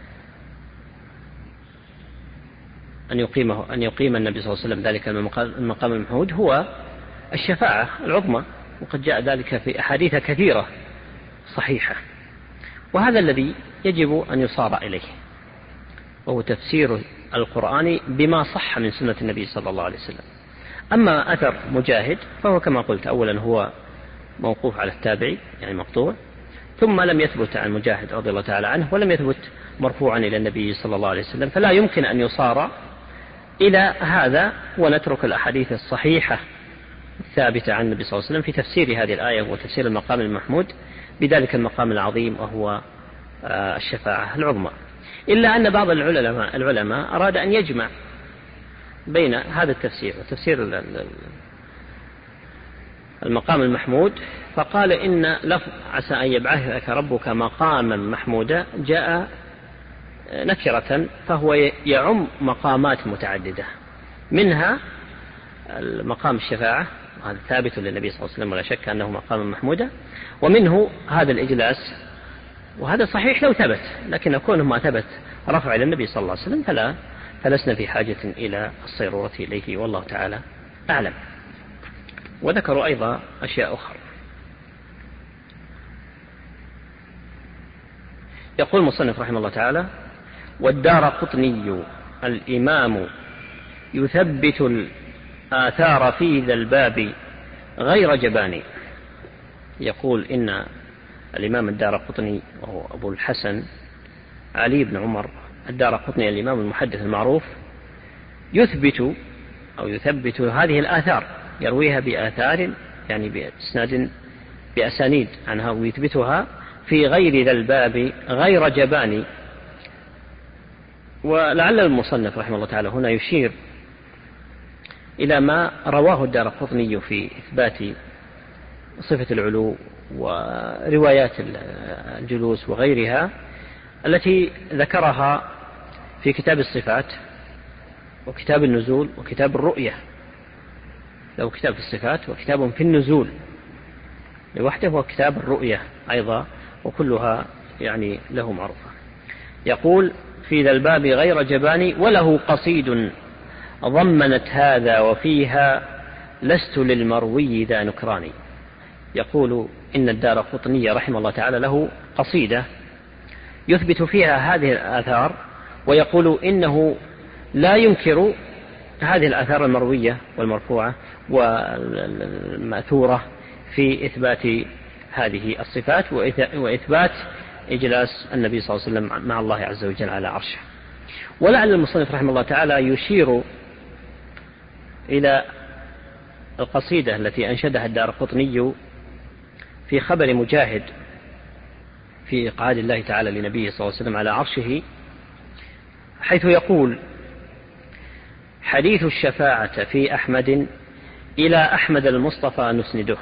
أن يقيم النبي صلى الله عليه وسلم ذلك المقام المحمود، هو الشفاعة العظمى، وقد جاء ذلك في أحاديث كثيرة صحيحة. وهذا الذي يجب أن يصار إليه، وهو تفسير القرآن بما صح من سنة النبي صلى الله عليه وسلم. أما أثر مجاهد فهو كما قلت أولا هو موقوف على التابعي يعني مقطوع، ثم لم يثبت عن مجاهد رضي الله تعالى عنه، ولم يثبت مرفوعا إلى النبي صلى الله عليه وسلم، فلا يمكن أن يصار إلى هذا ونترك الأحاديث الصحيحة الثابتة عن النبي صلى الله عليه وسلم في تفسير هذه الآية وتفسير المقام المحمود بذلك المقام العظيم وهو الشفاعة العظمى. إلا أن بعض العلماء أراد أن يجمع بين هذا التفسير وتفسير المقام المحمود، فقال إن لفظ عسى أن يبعثك ربك مقاما محمودا جاء نكرة، فهو يعم مقامات متعددة، منها المقام الشفاعة، وهذا ثابت للنبي صلى الله عليه وسلم ولا شك أنه مقام محمودا، ومنه هذا الإجلاس، وهذا صحيح لو ثبت، لكن كونه ما ثبت رفع إلى النبي صلى الله عليه وسلم فلسنا في حاجة إلى الصيرورة إليه، والله تعالى أعلم. وذكروا أيضا أشياء أخرى. يقول المصنف رحمه الله تعالى: والدارقطني الإمام يثبت الآثار في ذا الباب غير جبان. يقول إن الإمام الدارقطني وهو أبو الحسن علي بن عمر الدارقطني الإمام المحدث المعروف يثبت هذه الآثار، يرويها بآثار يعني بأسانيد عنها، ويثبتها في غير ذا الباب غير جبان. ولعل المصنف رحمه الله تعالى هنا يشير إلى ما رواه الدارقطني في إثبات صفة العلو وروايات الجلوس وغيرها التي ذكرها في كتاب الصفات وكتاب النزول وكتاب الرؤية، له كتاب في الصفات وكتاب في النزول لوحده وكتاب الرؤية أيضا، وكلها يعني له معروفة. يقول في ذا الباب غير جباني وله قصيد ضمنت هذا وفيها لست للمروي ذا نكراني. يقول إن الدارقطني رحمه الله تعالى له قصيدة يثبت فيها هذه الآثار، ويقول إنه لا ينكر هذه الآثار المروية والمرفوعة والمأثورة في إثبات هذه الصفات وإثبات إجلاس النبي صلى الله عليه وسلم مع الله عز وجل على عرشه. ولعل المصنف رحمه الله تعالى يشير إلى القصيدة التي أنشدها الدارقطني في خبر مجاهد في إقعاد الله تعالى لنبيه صلى الله عليه وسلم على عرشه، حيث يقول: حديث الشفاعة في أحمد إلى أحمد المصطفى نسنده،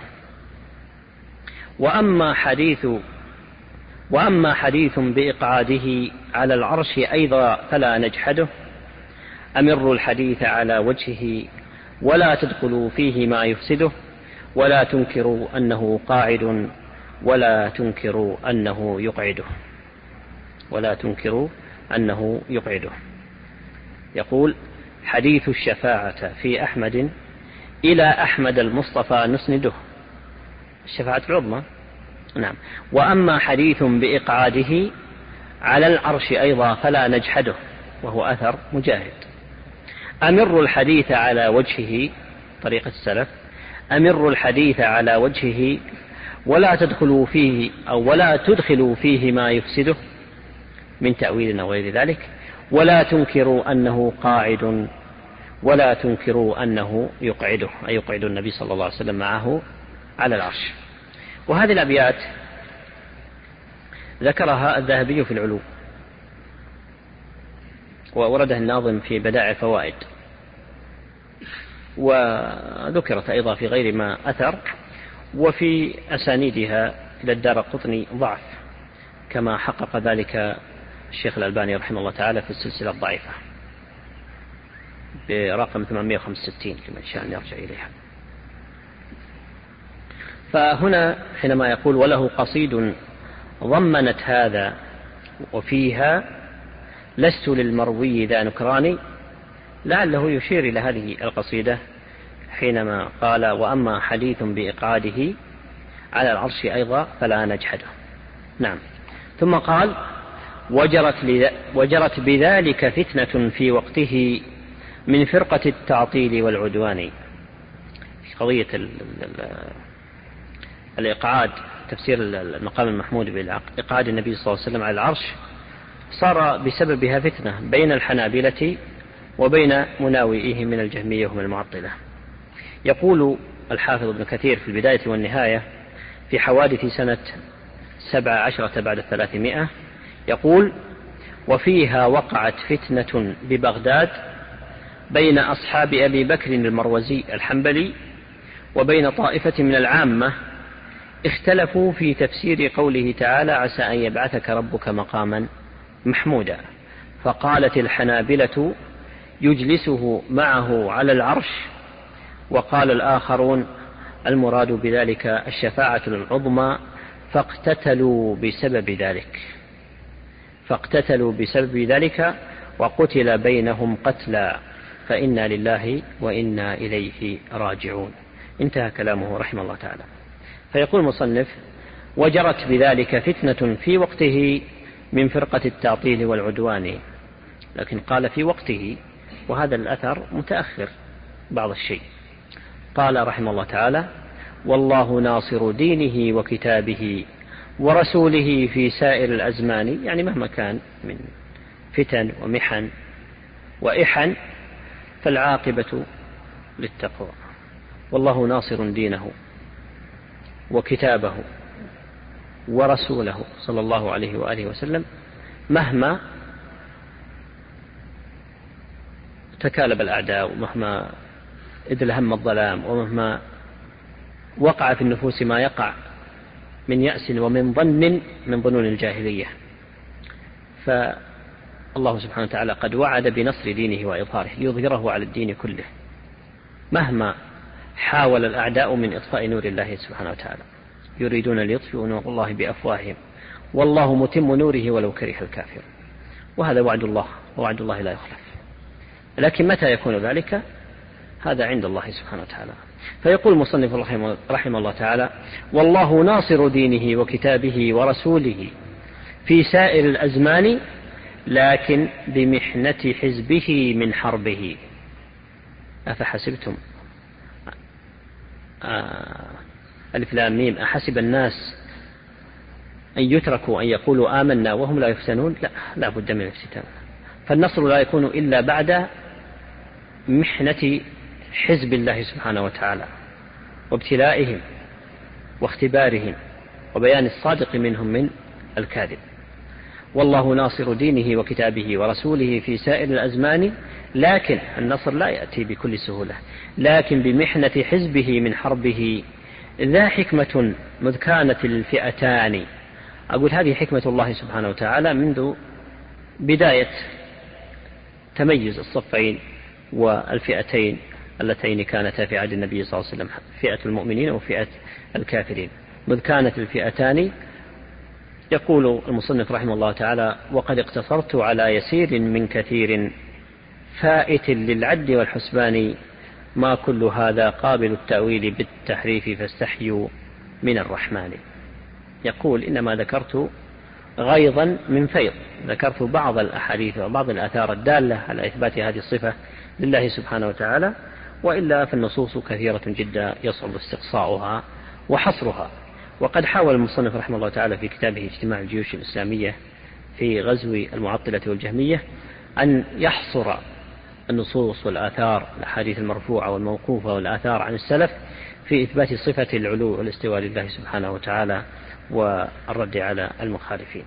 وأما حديث بإقعاده على العرش أيضا فلا نجحده، أمر الحديث على وجهه ولا تدخلوا فيه ما يفسده، ولا تنكروا أنه قاعد ولا تنكروا أنه يقعده، ولا تنكروا أنه يقعده. يقول: حديث الشفاعة في أحمد إلى أحمد المصطفى نسنده، الشفاعة العظمى، نعم. وأما حديث بإقعاده على العرش أيضا فلا نجحده، وهو أثر مجاهد. أمر الحديث على وجهه، طريقة السلف، أمر الحديث على وجهه ولا تدخلوا فيه أو ولا تدخلوا فيه ما يفسده من تأويل أو غير ذلك، ولا تنكروا أنه قاعد ولا تنكروا أنه يقعده، أي يقعد النبي صلى الله عليه وسلم معه على العرش. وهذه الأبيات ذكرها الذهبي في العلو، وأوردها الناظم في بدائع الفوائد، وذكرت أيضا في غير ما أثر، وفي أسانيدها إلى الدارقطني ضعف، كما حقق ذلك الشيخ الألباني رحمه الله تعالى في السلسلة الضعيفة برقم 865 لمن شاء أن يرجع إليها. فهنا حينما يقول وله قصيد ضمنت هذا وفيها لست للمروي ذا نكراني، لعله يشير إلى هذه القصيدة حينما قال: وأما حديث بإقعاده على العرش أيضا فلا نجحده. نعم. ثم قال: وجرت بذلك فتنة في وقته من فرقة التعطيل والعدوان. قضية الإقعاد، تفسير المقام المحمود بإقعاد النبي صلى الله عليه وسلم على العرش، صار بسببها فتنة بين الحنابلة وبين مناوئيه من الجهمية ومن المعطلة. يقول الحافظ ابن كثير في البداية والنهاية في حوادث سنة 17 بعد 300، يقول: وفيها وقعت فتنة ببغداد بين أصحاب أبي بكر المروزي الحنبلي وبين طائفة من العامة اختلفوا في تفسير قوله تعالى: عسى أن يبعثك ربك مقاما محمودا. فقالت الحنابلة: يجلسه معه على العرش، وقال الآخرون: المراد بذلك الشفاعة العظمى، فاقتتلوا بسبب ذلك وقتل بينهم قتلا، فإنا لله وإنا إليه راجعون. انتهى كلامه رحمه الله تعالى. فيقول المصنف: وجرت بذلك فتنة في وقته من فرقة التعطيل والعدوان، لكن قال في وقته، وهذا الأثر متأخر بعض الشيء. قال رحمه الله تعالى: والله ناصر دينه وكتابه ورسوله في سائر الأزمان، يعني مهما كان من فتن ومحن وإحن فالعاقبة للتقوى. والله ناصر دينه وكتابه ورسوله صلى الله عليه وآله وسلم مهما تكالب الأعداء، ومهما إذ الهم الظلام، ومهما وقع في النفوس ما يقع من يأس ومن ظن من ظنون الجاهلية. فالله سبحانه وتعالى قد وعد بنصر دينه وإظهاره ليظهره على الدين كله مهما حاول الأعداء من إطفاء نور الله سبحانه وتعالى. يريدون ليطفئوا نور الله بأفواههم والله متم نوره ولو كره الكافر. وهذا وعد الله، ووعد الله لا يخلف. لكن متى يكون ذلك؟ هذا عند الله سبحانه وتعالى. فيقول المصنف رحمه الله تعالى: والله ناصر دينه وكتابه ورسوله في سائر الأزمان لكن بمحنة حزبه من حربه. أفحسبتم ألف لام ميم أحسب الناس أن يتركوا أن يقولوا آمنا وهم لا يفتنون؟ لا بد من الافتتان. فالنصر لا يكون إلا بعد محنة حزب الله سبحانه وتعالى وابتلائهم واختبارهم وبيان الصادق منهم من الكاذب. والله ناصر دينه وكتابه ورسوله في سائر الأزمان لكن النصر لا يأتي بكل سهولة، لكن بمحنة حزبه من حربه ذا حكمة مذ كانت الفئتان. أقول هذه حكمة الله سبحانه وتعالى منذ بداية تميز الصفين والفئتين اللتين كانتا في عهد النبي صلى الله عليه وسلم، فئة المؤمنين وفئة الكافرين. مذ كانت الفئتان، يقول المصنف رحمه الله تعالى: وقد اقتصرت على يسير من كثير فائت للعد والحسبان ما كل هذا قابل التأويل بالتحريف فاستحيوا من الرحمن. يقول إنما ذكرت غيظا من فيض، ذكرت بعض الأحاديث وبعض الآثار الدالة على إثبات هذه الصفة لله سبحانه وتعالى، وإلا فالنصوص كثيرة جدا يصعب استقصاؤها وحصرها. وقد حاول المصنف رحمه الله تعالى في كتابه اجتماع الجيوش الإسلامية في غزو المعطلة والجهمية أن يحصر النصوص والآثار الأحاديث المرفوعة والموقوفة والآثار عن السلف في إثبات صفة العلو والاستواء لله سبحانه وتعالى والرد على المخالفين.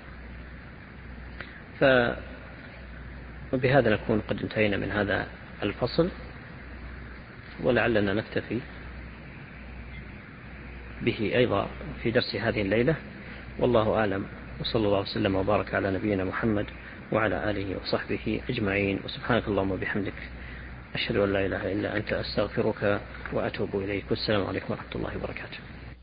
وبهذا نكون قد انتهينا من هذا الفصل، ولعلنا نكتفي به أيضا في درس هذه الليلة، والله أعلم، وصلى الله وسلم وبارك على نبينا محمد وعلى آله وصحبه أجمعين. وسبحانك اللهم وبحمدك أشهد أن لا إله إلا أنت أستغفرك وأتوب إليك. والسلام عليكم ورحمة الله وبركاته.